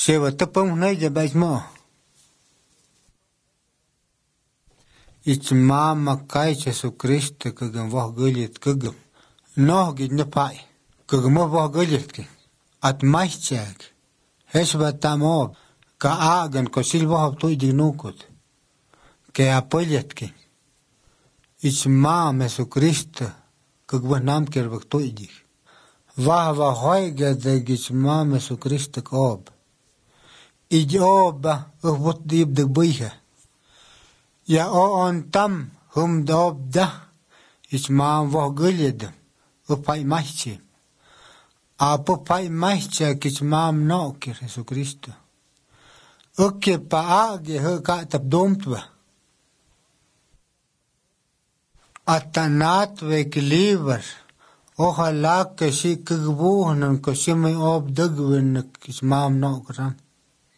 Sewa tepung naija baismo. Ich mama kai Jesu Christe kagam wah gulit kagam. Noh gid ne pai. Kagam wah gulit ki. At maichag. Hesba tamob. Ka agan ko silwah tu idignukut. Ke apoyet ki. Ich mama Jesu Christe kagam nam kerbak tu idig. Wah hoiga de ich mama Jesu Christe kob. Ijoba ubut dib de buiha. Ja on tam hum dob da. Ich mam wah gulit. Upai maichi. Apo pai maichi ich mam noker Jesu Christe. Ukke pa age huka tap domtwa. Atanat wek liever. Ojalá que si kagbuhnen ko simi ob dugwen ich mam nokran.